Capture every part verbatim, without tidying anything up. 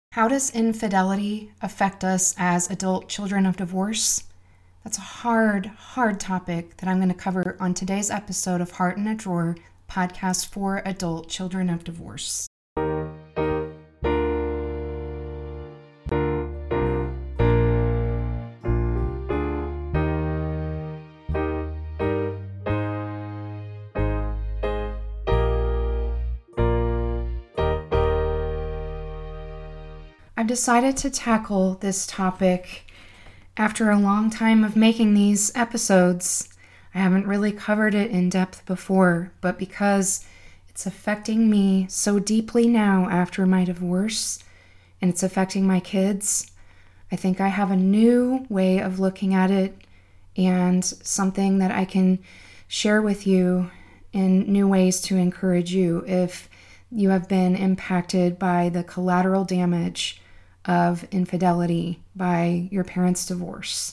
How does infidelity affect us as adult children of divorce? That's a hard, hard topic that I'm going to cover on today's episode of Heart in a Drawer, podcast for adult children of divorce. I've decided to tackle this topic after a long time of making these episodes. I haven't really covered it in depth before, but because it's affecting me so deeply now after my divorce, and it's affecting my kids, I think I have a new way of looking at it and something that I can share with you in new ways to encourage you if you have been impacted by the collateral damage of infidelity by your parents' divorce.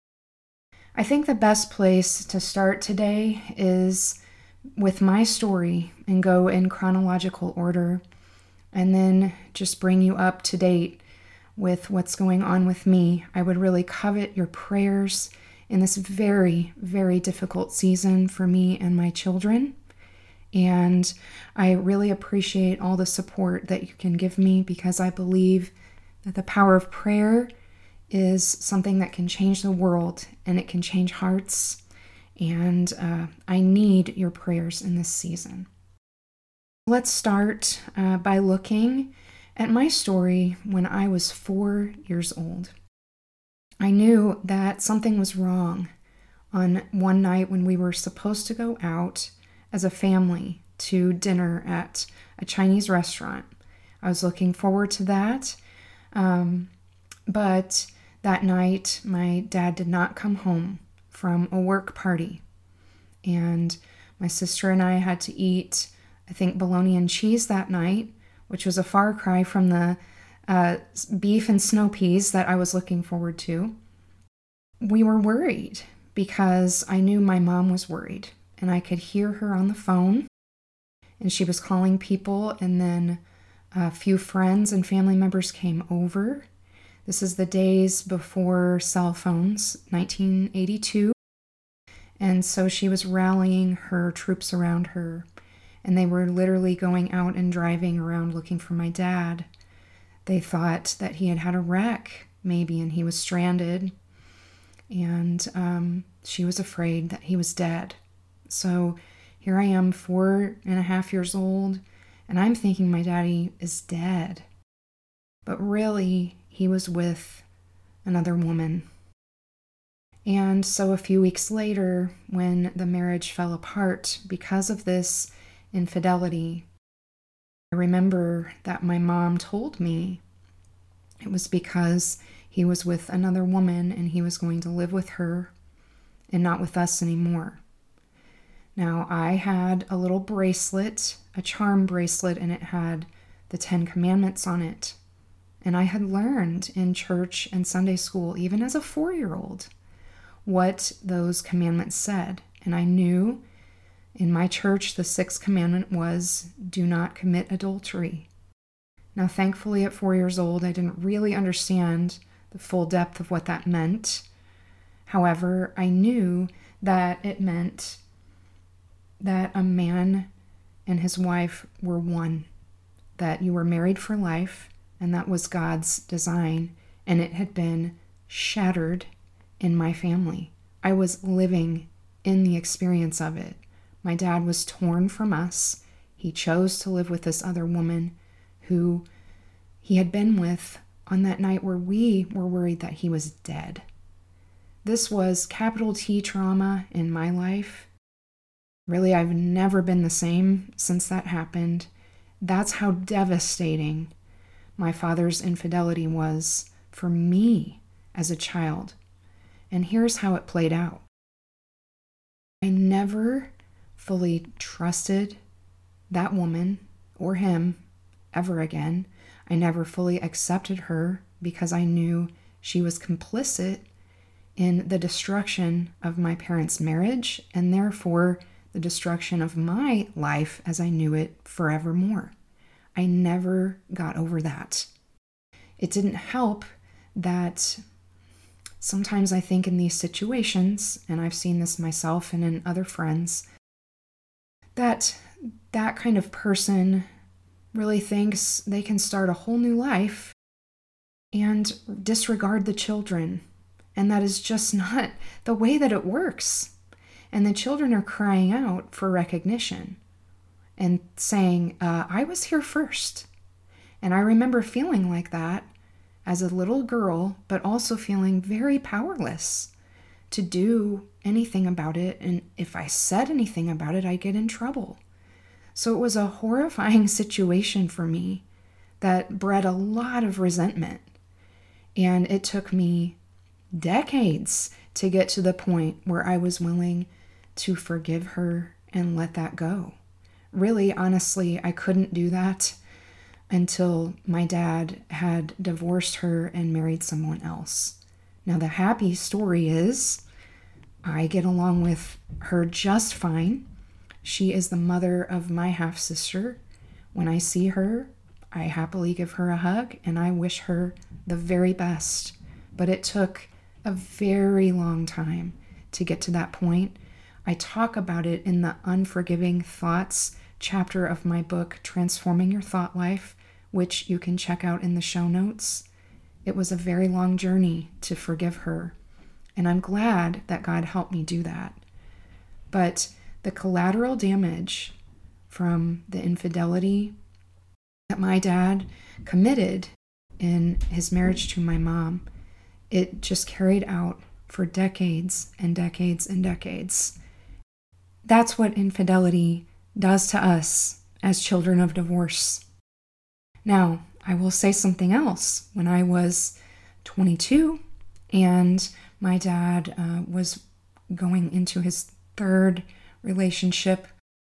I think the best place to start today is with my story and go in chronological order, and then just bring you up to date with what's going on with me. I would really covet your prayers in this very, very difficult season for me and my children. And I really appreciate all the support that you can give me, because I believe that the power of prayer is something that can change the world, and it can change hearts. And uh, I need your prayers in this season. Let's start uh, by looking at my story when I was four years old. I knew that something was wrong on one night when we were supposed to go out as a family to dinner at a Chinese restaurant. I was looking forward to that. Um, but that night, my dad did not come home from a work party, and my sister and I had to eat, I think, bologna and cheese that night, which was a far cry from the uh, beef and snow peas that I was looking forward to. We were worried because I knew my mom was worried, and I could hear her on the phone, and she was calling people, and then a few friends and family members came over. This is the days before cell phones, nineteen eighty-two. And so she was rallying her troops around her, and they were literally going out and driving around looking for my dad. They thought that he had had a wreck, maybe, and he was stranded. And um, she was afraid that he was dead. So here I am, four and a half years old, and I'm thinking my daddy is dead. But really, he was with another woman. And so a few weeks later, when the marriage fell apart because of this infidelity, I remember that my mom told me it was because he was with another woman and he was going to live with her and not with us anymore. Now, I had a little bracelet, a charm bracelet, and it had the Ten Commandments on it. And I had learned in church and Sunday school, even as a four-year-old, what those commandments said. And I knew in my church the sixth commandment was, do not commit adultery. Now, thankfully, at four years old, I didn't really understand the full depth of what that meant. However, I knew that it meant that a man and his wife were one, that you were married for life, and that was God's design, and it had been shattered in my family. I was living in the experience of it. My dad was torn from us. He chose to live with this other woman who he had been with on that night where we were worried that he was dead. This was capital T trauma in my life. Really, I've never been the same since that happened. That's how devastating my father's infidelity was for me as a child. And here's how it played out. I never fully trusted that woman or him ever again. I never fully accepted her because I knew she was complicit in the destruction of my parents' marriage, and therefore the destruction of my life as I knew it forevermore. I never got over that. It didn't help that sometimes I think in these situations, and I've seen this myself and in other friends, that that kind of person really thinks they can start a whole new life and disregard the children. And that is just not the way that it works. And the children are crying out for recognition and saying, uh, I was here first. And I remember feeling like that as a little girl, but also feeling very powerless to do anything about it. And if I said anything about it, I'd get in trouble. So it was a horrifying situation for me that bred a lot of resentment. And it took me decades to get to the point where I was willing to forgive her and let that go. Really, honestly, I couldn't do that until my dad had divorced her and married someone else. Now, the happy story is I get along with her just fine. She is the mother of my half-sister. When I see her, I happily give her a hug and I wish her the very best. But it took a very long time to get to that point. I talk about it in the Unforgiving Thoughts chapter of my book, Transforming Your Thought Life, which you can check out in the show notes. It was a very long journey to forgive her, and I'm glad that God helped me do that. But the collateral damage from the infidelity that my dad committed in his marriage to my mom, it just carried out for decades and decades and decades. That's what infidelity does to us as children of divorce. Now, I will say something else. When I was twenty-two and my dad uh, was going into his third relationship,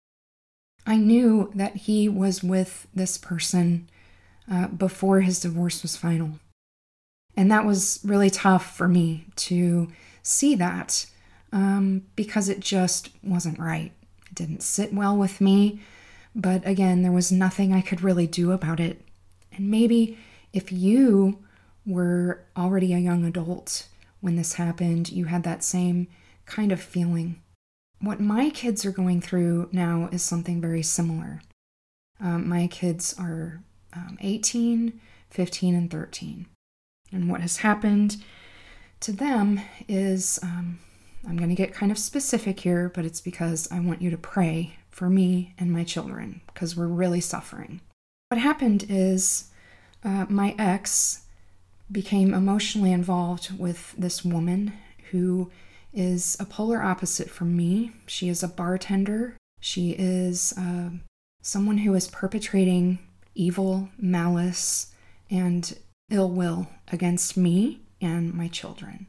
I knew that he was with this person uh, before his divorce was final. And that was really tough for me to see that um, because it just wasn't right. It didn't sit well with me. But again, there was nothing I could really do about it. And maybe if you were already a young adult when this happened, you had that same kind of feeling. What my kids are going through now is something very similar. Um, my kids are um, eighteen, fifteen, and thirteen. And what has happened to them is, um, I'm going to get kind of specific here, but it's because I want you to pray for me and my children, because we're really suffering. What happened is uh, my ex became emotionally involved with this woman who is a polar opposite from me. She is a bartender. She is uh, someone who is perpetrating evil, malice, and ill will against me and my children.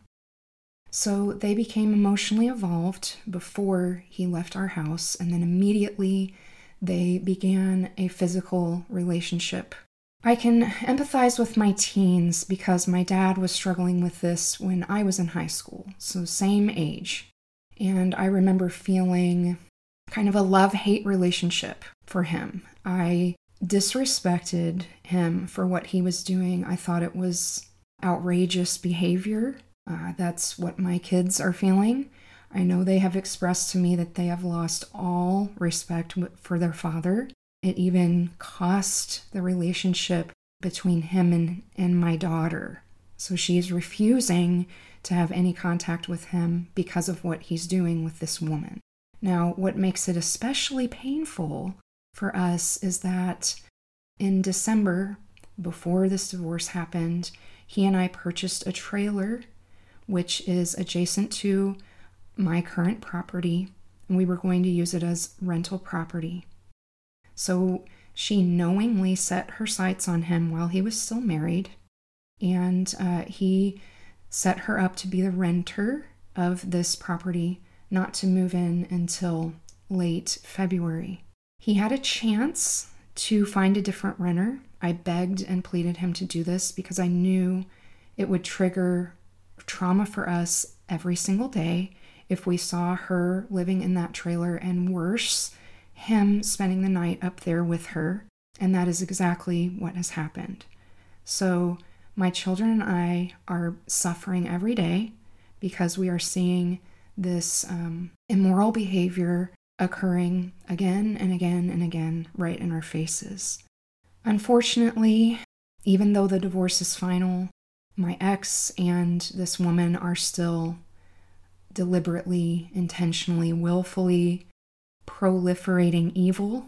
So they became emotionally involved before he left our house, and then immediately they began a physical relationship. I can empathize with my teens because my dad was struggling with this when I was in high school, so same age. And I remember feeling kind of a love-hate relationship for him. I disrespected him for what he was doing. I thought it was outrageous behavior. Uh, that's what my kids are feeling. I know they have expressed to me that they have lost all respect for their father. It even cost the relationship between him and, and my daughter. So she's refusing to have any contact with him because of what he's doing with this woman. Now, what makes it especially painful for us is that in December, before this divorce happened, he and I purchased a trailer which is adjacent to my current property, and we were going to use it as rental property. So she knowingly set her sights on him while he was still married, and uh, he set her up to be the renter of this property, not to move in until late February. He had a chance to find a different renter. I begged and pleaded him to do this because I knew it would trigger trauma for us every single day if we saw her living in that trailer, and worse, him spending the night up there with her. And that is exactly what has happened. So my children and I are suffering every day because we are seeing this um, immoral behavior occurring again and again and again right in our faces. Unfortunately, even though the divorce is final, my ex and this woman are still deliberately, intentionally, willfully proliferating evil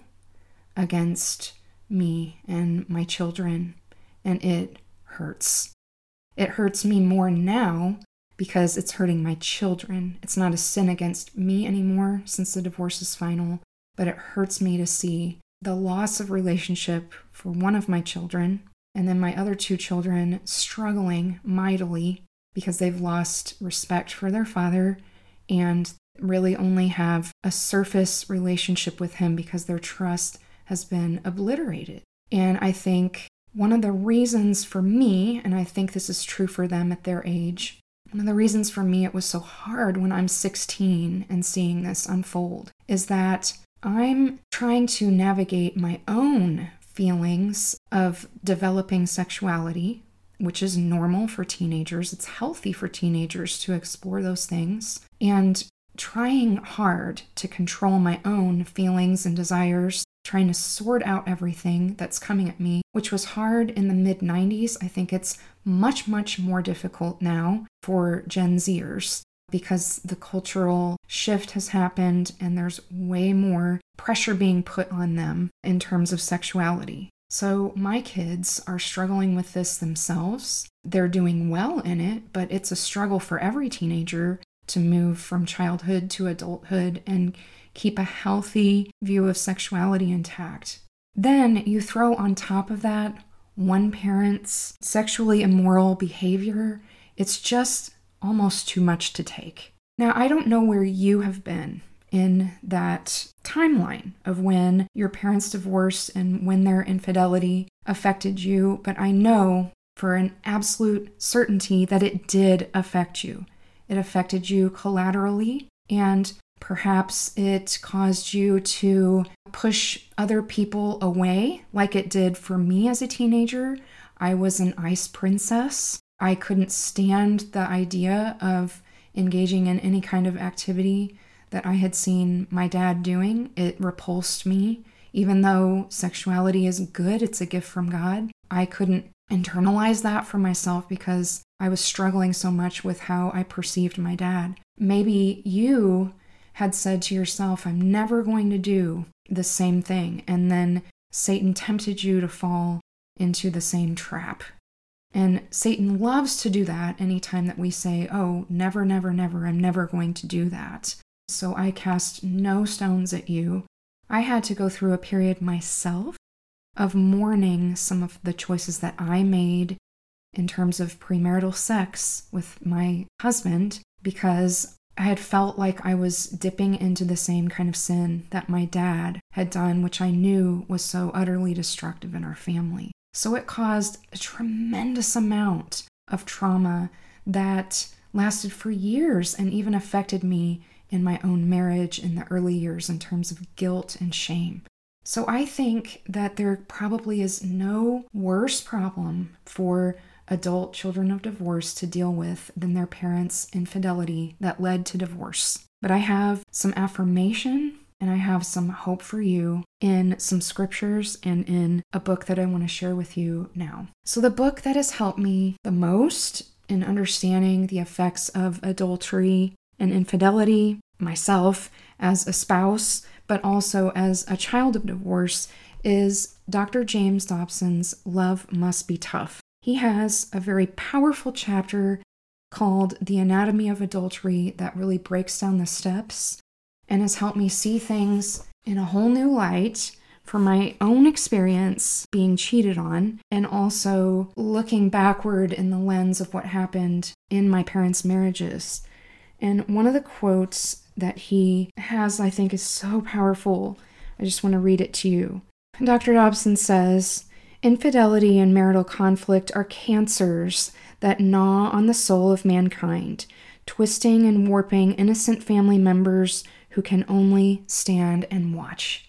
against me and my children, and it hurts. It hurts me more now because it's hurting my children. It's not a sin against me anymore since the divorce is final, but it hurts me to see the loss of relationship for one of my children, and then my other two children struggling mightily because they've lost respect for their father and really only have a surface relationship with him because their trust has been obliterated. And I think one of the reasons for me, and I think this is true for them at their age, one of the reasons for me it was so hard when I'm sixteen and seeing this unfold is that I'm trying to navigate my own feelings of developing sexuality, which is normal for teenagers. It's healthy for teenagers to explore those things, and trying hard to control my own feelings and desires, trying to sort out everything that's coming at me, which was hard in the mid nineties. I think it's much, much more difficult now for Gen Zers because the cultural shift has happened and there's way more pressure being put on them in terms of sexuality. So my kids are struggling with this themselves. They're doing well in it, but it's a struggle for every teenager to move from childhood to adulthood and keep a healthy view of sexuality intact. Then you throw on top of that one parent's sexually immoral behavior. It's just almost too much to take. Now, I don't know where you have been in that timeline of when your parents divorced and when their infidelity affected you, but I know for an absolute certainty that it did affect you. It affected you collaterally, and perhaps it caused you to push other people away like it did for me as a teenager. I was an ice princess. I couldn't stand the idea of engaging in any kind of activity that I had seen my dad doing. It repulsed me. Even though sexuality is good, it's a gift from God, I couldn't internalize that for myself because I was struggling so much with how I perceived my dad. Maybe you had said to yourself, I'm never going to do the same thing. And then Satan tempted you to fall into the same trap. And Satan loves to do that anytime that we say, oh, never, never, never, I'm never going to do that. So I cast no stones at you. I had to go through a period myself of mourning some of the choices that I made in terms of premarital sex with my husband because I had felt like I was dipping into the same kind of sin that my dad had done, which I knew was so utterly destructive in our family. So it caused a tremendous amount of trauma that lasted for years and even affected me in my own marriage in the early years in terms of guilt and shame. So I think that there probably is no worse problem for adult children of divorce to deal with than their parents' infidelity that led to divorce. But I have some affirmation and I have some hope for you in some scriptures and in a book that I want to share with you now. So the book that has helped me the most in understanding the effects of adultery and infidelity, myself as a spouse, but also as a child of divorce, is Doctor James Dobson's Love Must Be Tough. He has a very powerful chapter called The Anatomy of Adultery that really breaks down the steps and has helped me see things in a whole new light from my own experience being cheated on and also looking backward in the lens of what happened in my parents' marriages. And one of the quotes that he has, I think, is so powerful. I just want to read it to you. Doctor Dobson says, "Infidelity and marital conflict are cancers that gnaw on the soul of mankind, twisting and warping innocent family members who can only stand and watch."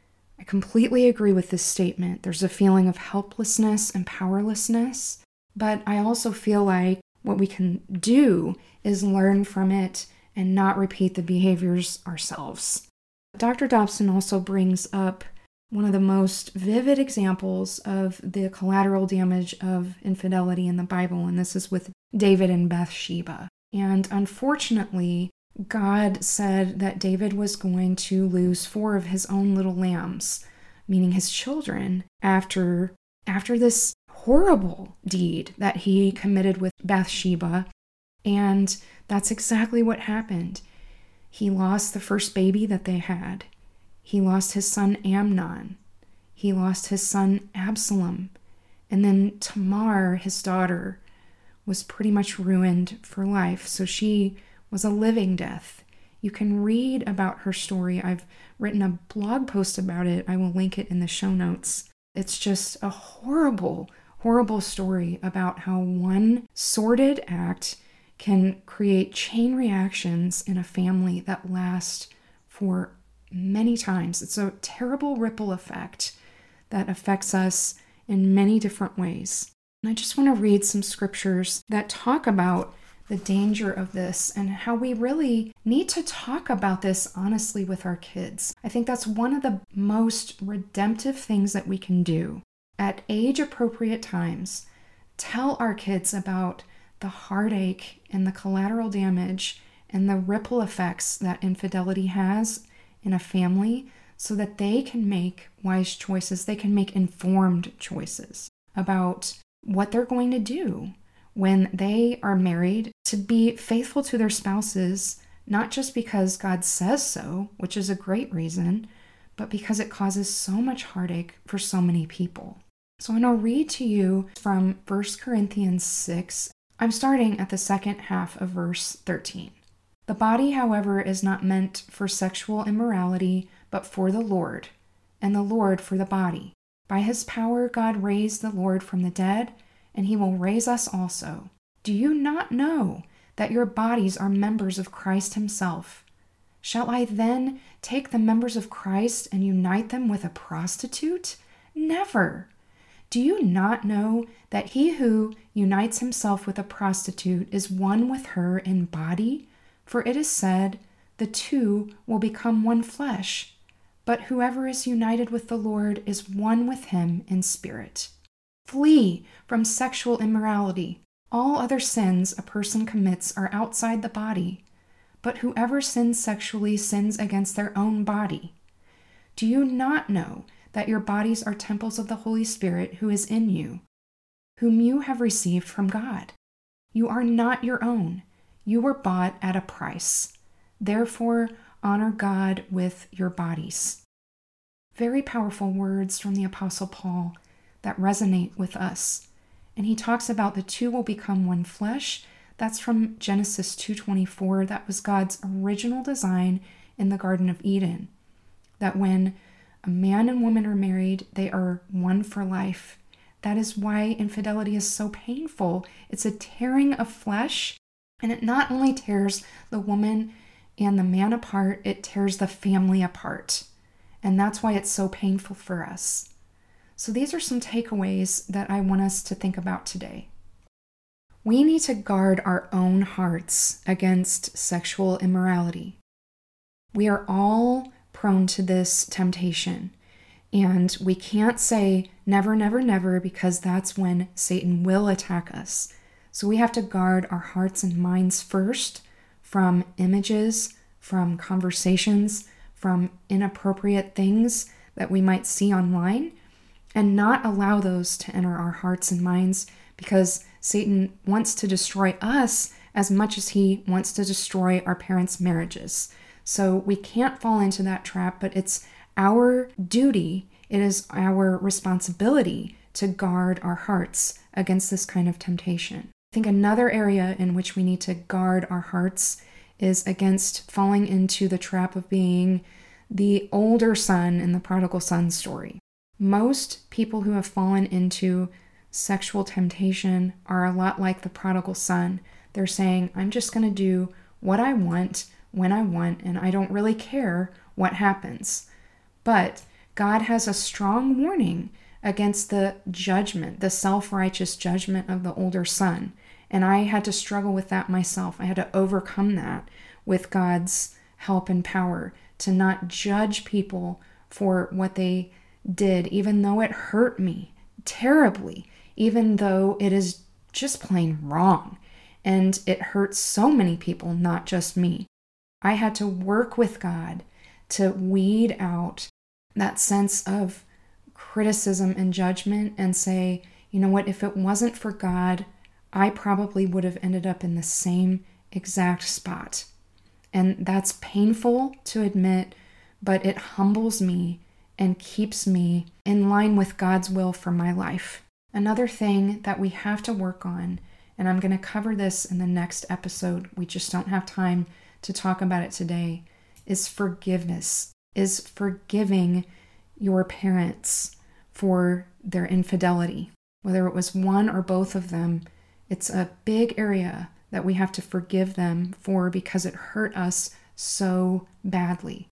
I completely agree with this statement. There's a feeling of helplessness and powerlessness, But I also feel like what we can do is learn from it and not repeat the behaviors ourselves. Doctor Dobson also brings up one of the most vivid examples of the collateral damage of infidelity in the Bible, and this is with David and Bathsheba. And unfortunately, God said that David was going to lose four of his own little lambs, meaning his children, after, after this horrible deed that he committed with Bathsheba. And that's exactly what happened. He lost the first baby that they had. He lost his son Amnon. He lost his son Absalom. And then Tamar, his daughter, was pretty much ruined for life. So she was a living death. You can read about her story. I've written a blog post about it. I will link it in the show notes. It's just a horrible, horrible story about how one sordid act can create chain reactions in a family that last for many times. It's a terrible ripple effect that affects us in many different ways. And I just want to read some scriptures that talk about the danger of this and how we really need to talk about this honestly with our kids. I think that's one of the most redemptive things that we can do. At age-appropriate times, tell our kids about the heartache and the collateral damage and the ripple effects that infidelity has in a family so that they can make wise choices. They can make informed choices about what they're going to do when they are married, to be faithful to their spouses, not just because God says so, which is a great reason, but because it causes so much heartache for so many people. So I'm going to read to you from First Corinthians six. I'm starting at the second half of verse thirteen. The body, however, is not meant for sexual immorality, but for the Lord, and the Lord for the body. By his power, God raised the Lord from the dead, and he will raise us also. Do you not know that your bodies are members of Christ himself? Shall I then take the members of Christ and unite them with a prostitute? Never. Do you not know that he who unites himself with a prostitute is one with her in body? For it is said, the two will become one flesh. But whoever is united with the Lord is one with him in spirit. Flee from sexual immorality. All other sins a person commits are outside the body, but whoever sins sexually sins against their own body. Do you not know that your bodies are temples of the Holy Spirit who is in you, whom you have received from God? You are not your own. You were bought at a price. Therefore, honor God with your bodies. Very powerful words from the Apostle Paul that resonate with us. And he talks about the two will become one flesh. That's from Genesis two twenty-four. That was God's original design in the Garden of Eden. That when a man and woman are married, they are one for life. That is why infidelity is so painful. It's a tearing of flesh, and it not only tears the woman and the man apart, it tears the family apart. And that's why it's so painful for us. So these are some takeaways that I want us to think about today. We need to guard our own hearts against sexual immorality. We are all prone to this temptation, and we can't say never, never, never, because that's when Satan will attack us. So we have to guard our hearts and minds first from images, from conversations, from inappropriate things that we might see online, and not allow those to enter our hearts and minds, because Satan wants to destroy us as much as he wants to destroy our parents' marriages. So we can't fall into that trap, but it's our duty, it is our responsibility to guard our hearts against this kind of temptation. I think another area in which we need to guard our hearts is against falling into the trap of being the older son in the prodigal son story. Most people who have fallen into sexual temptation are a lot like the prodigal son. They're saying, I'm just going to do what I want, when I want, and I don't really care what happens. But God has a strong warning against the judgment, the self-righteous judgment of the older son. And I had to struggle with that myself. I had to overcome that with God's help and power to not judge people for what they did, even though it hurt me terribly, even though it is just plain wrong. And it hurts so many people, not just me. I had to work with God to weed out that sense of criticism and judgment and say, you know what, if it wasn't for God, I probably would have ended up in the same exact spot. And that's painful to admit, but it humbles me and keeps me in line with God's will for my life. Another thing that we have to work on, and I'm going to cover this in the next episode, we just don't have time to talk about it today, is forgiveness, is forgiving your parents for their infidelity. Whether it was one or both of them, it's a big area that we have to forgive them for because it hurt us so badly.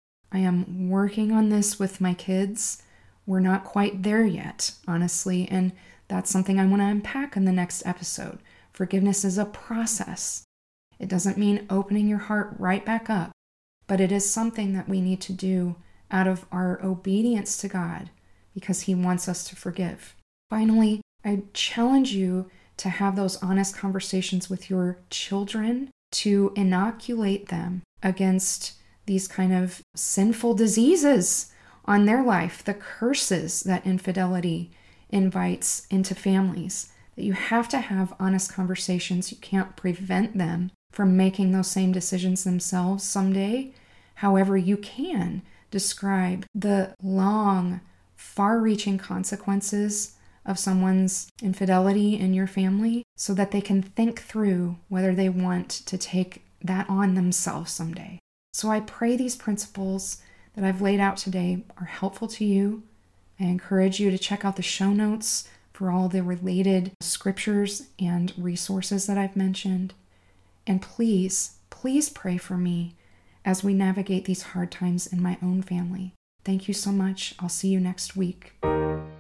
I am working on this with my kids. We're not quite there yet, honestly, and that's something I want to unpack in the next episode. Forgiveness is a process. It doesn't mean opening your heart right back up, but it is something that we need to do out of our obedience to God because He wants us to forgive. Finally, I challenge you to have those honest conversations with your children, to inoculate them against these kind of sinful diseases on their life, the curses that infidelity invites into families, that you have to have honest conversations. You can't prevent them from making those same decisions themselves someday. However, you can describe the long, far-reaching consequences of someone's infidelity in your family so that they can think through whether they want to take that on themselves someday. So I pray these principles that I've laid out today are helpful to you. I encourage you to check out the show notes for all the related scriptures and resources that I've mentioned. And please, please pray for me as we navigate these hard times in my own family. Thank you so much. I'll see you next week.